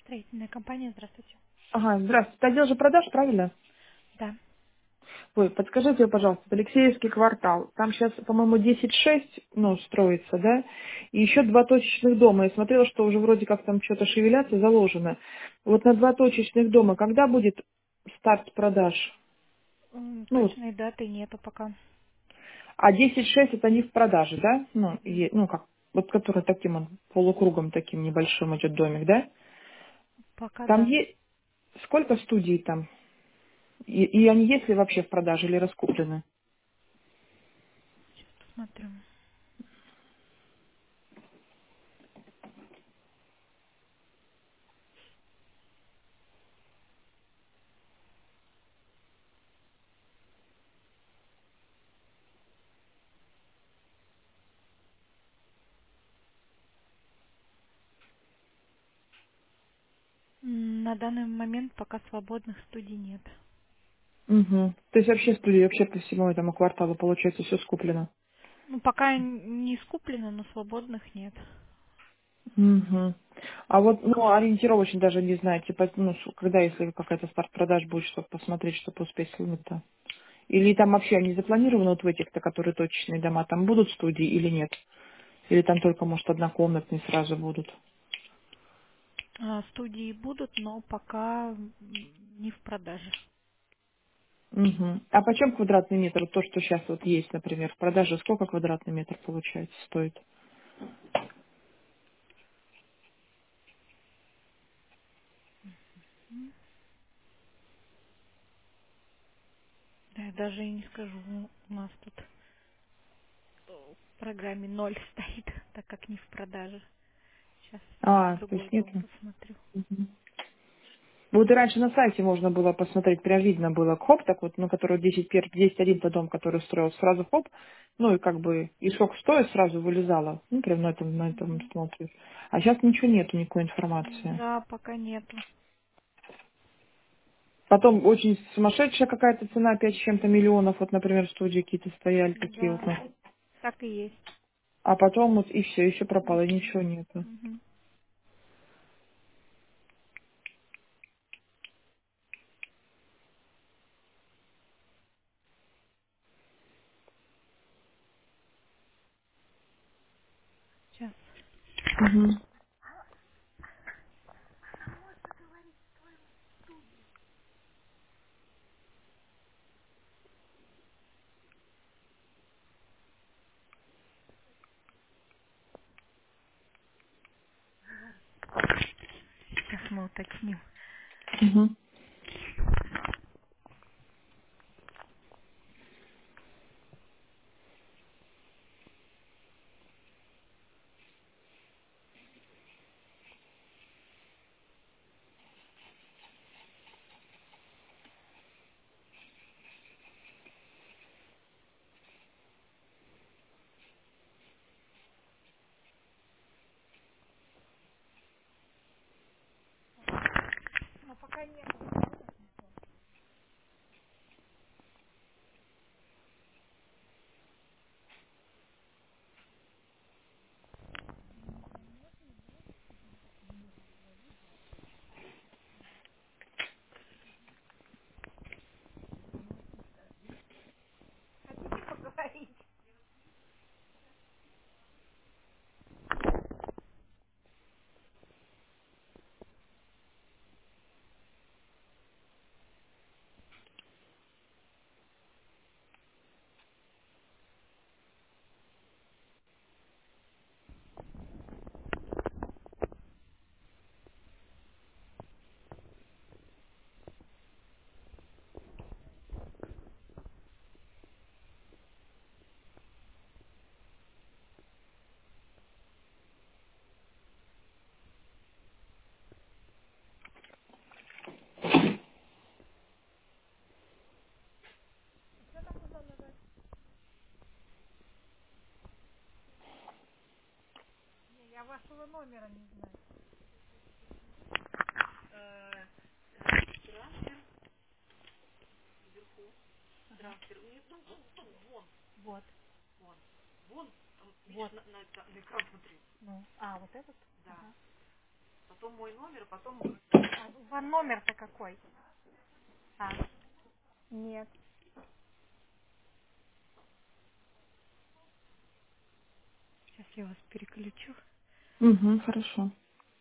Строительная компания, здравствуйте. Ага, здравствуйте. Это отдел же продаж, правильно? Да. Ой, подскажите, пожалуйста, Алексеевский квартал. Там сейчас, по-моему, 10-6, ну, строится, да? И еще два точечных дома. Я смотрела, что уже вроде как там что-то шевелятся, заложено. Вот на два точечных дома когда будет старт продаж? Ну, вот. Точной даты нету пока. А 10-6 это не в продаже, да? Ну, М. ну как, вот который таким он, полукругом таким небольшим идет домик, да? Пока Там да. есть, сколько студий там? И они есть ли вообще в продаже или раскуплены? Посмотрю. На данный момент пока свободных студий нет. Угу. То есть вообще студии, вообще по всему этому кварталу, получается, все скуплено. Ну, пока не скуплено, но свободных нет. Угу. А вот, ну, ориентировочно даже не знаете, ну, когда, если какая-то старт продаж будет, чтобы посмотреть, чтобы успеть слынуть-то. Или там вообще они запланированы вот в этих-то, которые точечные дома, там будут студии или нет? Или там только, может, однокомнатные сразу будут? Студии будут, но пока не в продаже. Угу. А почем квадратный метр? Вот то, что сейчас вот есть, например, в продаже, сколько квадратный метр получается, стоит? Да, я даже и не скажу. У нас тут в программе ноль стоит, так как не в продаже. Сейчас А, то другой есть нет? дом посмотрю. Вот и раньше на сайте можно было посмотреть, прям видно было, хоп, так вот, ну, который 10-1 дом, который строил, сразу хоп, ну, и как бы, и сколько стоит, сразу вылезало, ну, прям на этом смотришь. А сейчас ничего нету, никакой информации. Да, пока нету. Потом очень сумасшедшая какая-то цена, 5 с чем-то миллионов, вот, например, студии какие-то стояли, такие вот, Да, ну. так и есть. А потом вот и все, еще пропало, и Ничего. ничего нету. Мгм. Сейчас. Мгм. Сейчас мы уточним. Мгм. Но пока нет. Поговорить. Я вашего номера не знаю. Вот. Вот. Ну, вот этот? Ага. А у вас номер-то какой? А, нет. Сейчас я вас переключу. Угу, хорошо.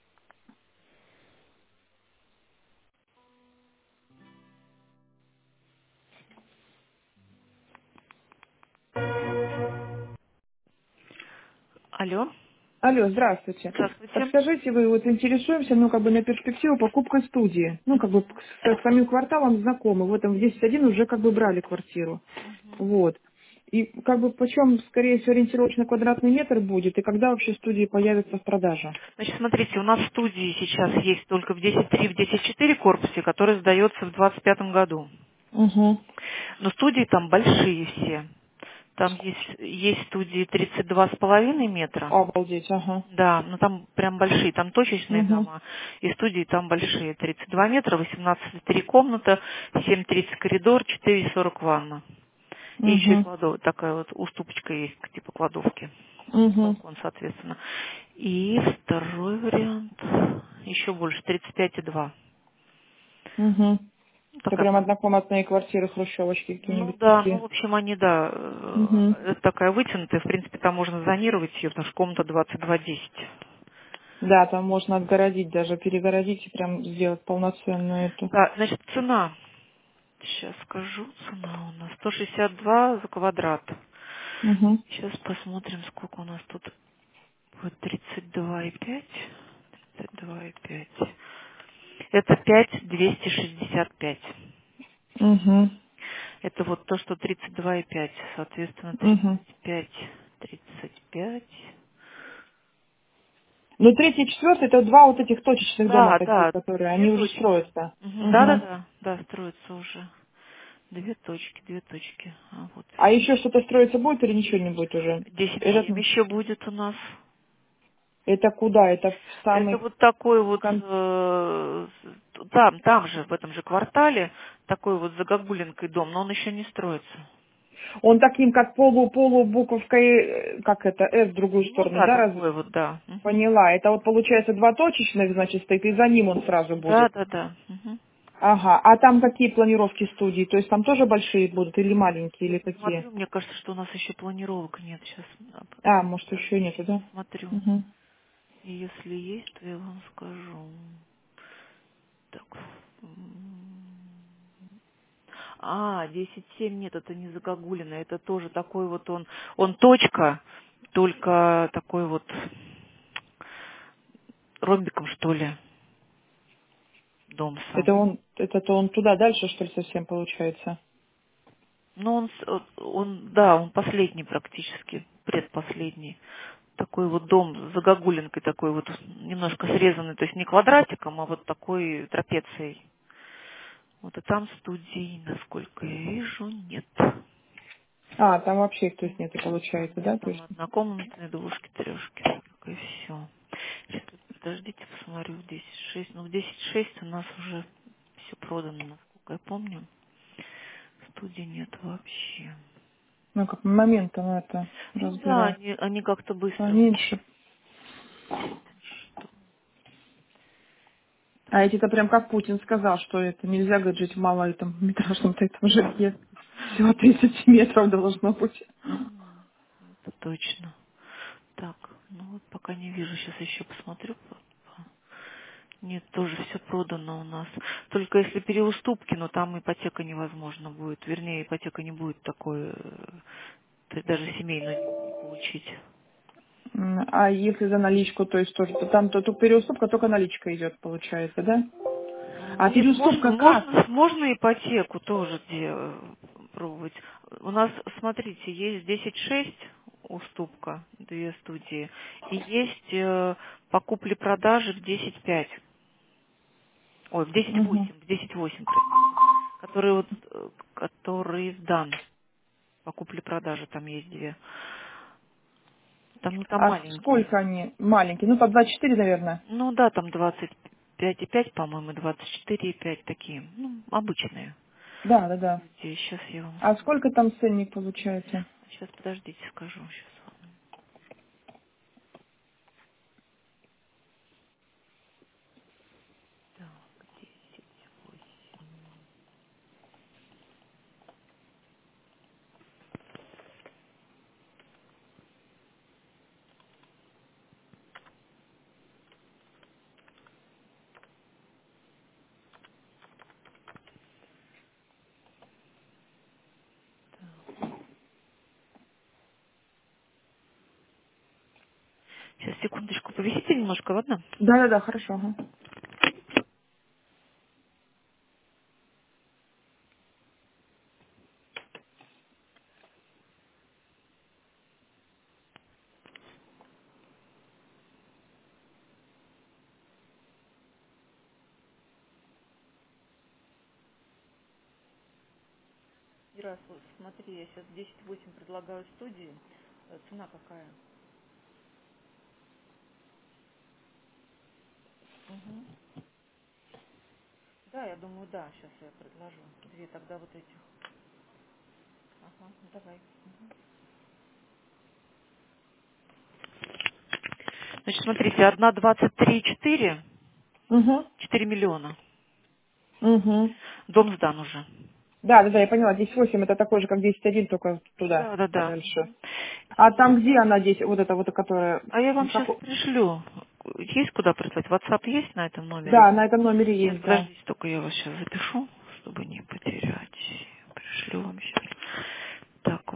Алло, Алло, здравствуйте. здравствуйте. Подскажите, вы вот интересуемся, ну, как бы на перспективу покупкой студии. Ну, как бы с самим кварталом знакомы. Вот там в 10.1 уже как бы брали квартиру. Вот. И как бы почем, скорее всего, ориентировочно квадратный метр будет, и когда вообще студии появятся в продаже? Значит, смотрите, у нас студии сейчас есть только в 10.3, в 10.4 корпусе, который сдается в 2025 году. Угу. Но студии там большие все. Там есть студии 32,5 метра. Обалдеть, ага. Да, но там прям большие, там точечные Угу. дома, и студии там большие. 32 метра, 18,3 комната, 7,30 коридор, 4,40 ванна. И еще и Угу. такая вот уступочка есть, типа кладовки. Угу. Балкон, соответственно. И второй вариант, еще больше, 35,2. Угу. Это Такая прям прям. однокомнатные квартиры, хрущевочки Ну какие-нибудь да, ну в такие. общем они, да, Угу. это такая вытянутая, в принципе, там можно зонировать ее, потому что комната 22,10. Да, там можно отгородить, даже перегородить и прям сделать полноценную эту. Да, значит, цена. Сейчас скажу, цена у нас 162 за квадрат. Угу. Сейчас посмотрим, сколько у нас тут будет 32,5. 32,5. Это 5,265. Угу. Это вот то, что 32,5. Соответственно, Угу. 35, 35. Ну, третий и четвертый это два вот этих точечных дома Да, таких, да, которые две они уже точки. строятся. Да, да, Угу. да, да, строятся уже. Две точки, две точки. А вот А еще что-то строиться будет или ничего не будет уже? Этот, 10,7 еще будет у нас. это куда? Это в Это самый вот такой вот, кон... там же, в этом же квартале, такой вот загогулинкой дом, но он еще не строится. Он таким, как полу буковкой, как это, S в другую Ну сторону, да, да, такой вот, да. Мгм. поняла. Это вот получается два точечных, значит, стоит, и за ним он сразу Да, будет. да, да. Мгм. Ага. А там какие планировки студии? То есть там тоже большие будут или маленькие, Я или какие? посмотрю, мне кажется, что у нас еще планировок нет. Сейчас А, может, еще подождите, нету, да? посмотрю. Угу. И если есть, то я вам скажу. Так. А, 10,7 нет, это не загогулина, это тоже такой вот он точка, только такой вот ромбиком, что ли, дом Это сам. это-то он туда дальше, что ли, совсем получается? Ну, да, он последний практически, предпоследний. Такой вот дом с загогулинкой, такой вот немножко срезанный, то есть не квадратиком, а вот такой трапецией. Вот и там студий, насколько я вижу, нет. А, там вообще их, то есть, нету, получается, Нет, да? То там есть... однокомнатные, двушки, трешки, только и все. Сейчас, подождите, посмотрю, в 10,6. Ну, в 10,6 у нас уже все продано, насколько я помню. Студии нет вообще. Ну, как моментом это Ну да, разбирать. они как-то быстро. Поменьше. А эти-то прям как Путин сказал, что это нельзя, говорит, жить в малометражном метражном-то этом жилье. Всего 30 метров должно быть. Это точно. Так, ну вот пока не вижу, сейчас еще посмотрю. Нет, тоже все продано у нас. Только если переуступки, но там ипотека невозможно будет. Вернее, ипотека не будет такой, то есть даже семейную не получить. А если за наличку, то есть тоже, то там то переуступка, только наличка идет, получается, да? А Нет, переуступка как? можно ипотеку тоже пробовать. У нас, смотрите, есть 10,6 уступка, две студии, и есть по купле-продаже в 10,5. Ой, в Угу. 10,8, в 10,8, простите. Который вот, который сдан по купле-продаже, там есть две. Там, ну, там А маленькие. сколько они маленькие? Ну, по 24, наверное. Ну да, там 25,5, по-моему, 24,5 такие, ну, обычные. Да, да, да. Сейчас я вам А скажу. сколько там ценник получается? Сейчас, подождите, скажу сейчас вам. Сейчас, секундочку, повисите немножко, ладно? Да-да-да, хорошо. Ага. Ира, смотри, я сейчас 10,8 предлагаю студии. Цена какая? Угу. Да, я думаю, да, сейчас я предложу. Две тогда вот этих. Ага, ну давай. Значит, смотрите, одна 23,4, Угу. 4 миллиона. Угу. Дом сдан уже. Да-да-да, я поняла. 10,8 это такой же, как 10,1, только туда, Да, да, да. подальше. А там где она здесь, вот эта вот, которая... А я вам сейчас Как... пришлю. Есть куда прислать? WhatsApp есть на этом номере? Да, на этом номере Сейчас, есть, да. подождите, только я вас сейчас запишу, чтобы не потерять. Пришлю вам сейчас. Так,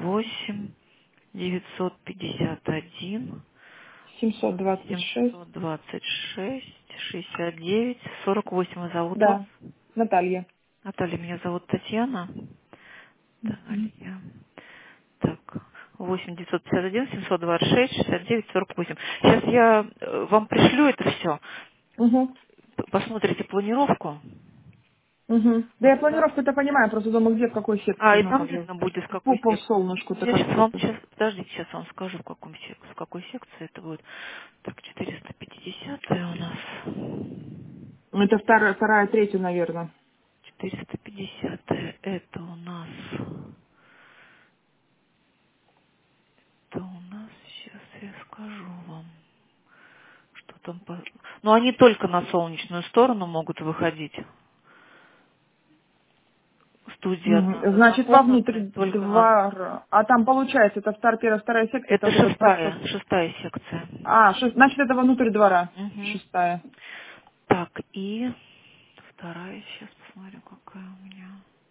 8 951 726. 726 69 48. Вас зовут вас? Да, Наталья. Наталья, меня зовут Татьяна. Мгм. Наталья. Так, 8 951 726 69 48. Сейчас я вам пришлю это все. Угу. Посмотрите планировку. Угу. Да Вот я туда. планировку-то понимаю, просто дома где, в какой А, секции, и ну, там как бы, видно будет, в какой по секции. солнышку-то Я сейчас как-то вам, это. сейчас, подождите, сейчас вам скажу, в какой секции это будет. Так, 450 у нас. Это вторая, третья, наверное. 450 это у нас. Это у нас, сейчас я скажу вам, что там по... Но они только на солнечную сторону могут выходить. Студия Мгм. Значит, однокомнатная, вовнутрь только на... двор. А там получается, это первая, вторая секция, это Это вот этот проход. шестая секция. Значит, это внутрь двора. Мгм. Шестая. Так, и вторая, сейчас посмотрю, какая у меня.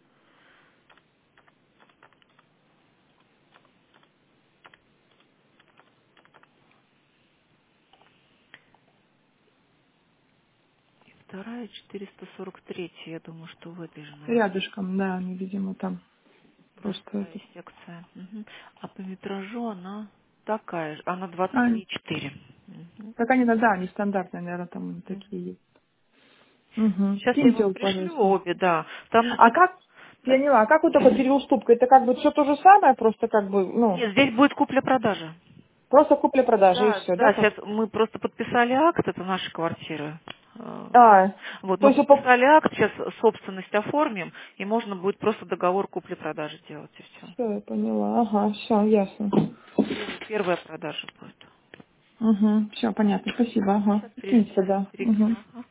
И вторая 443, я думаю, что в этой же, наверное. Рядышком, да, они, видимо, там Да, просто вторая это. секция. Мгм. А по метражу она такая же, она А, 23,4. Мгм. так они, да, они стандартные, наверное, там Мгм. такие есть. Угу. Сейчас я Киньте, вам вот, пришлю пожалуйста. обе, да. Там, А значит, как, я да. поняла, а как вот только переуступка? Это как бы все то же самое, просто как бы, ну, Нет, здесь будет купля-продажа. просто купля-продажа и Да, все, да? да, сейчас мы просто подписали акт, это наша квартира. А, Вот, то мы есть, подписали акт, сейчас собственность оформим, и можно будет просто договор купли-продажи делать, и все. все, я поняла, ага, все, ясно. Первая продажа будет. Угу, все, понятно, спасибо, ага. Сейчас Киньте, перешлю. да. Угу.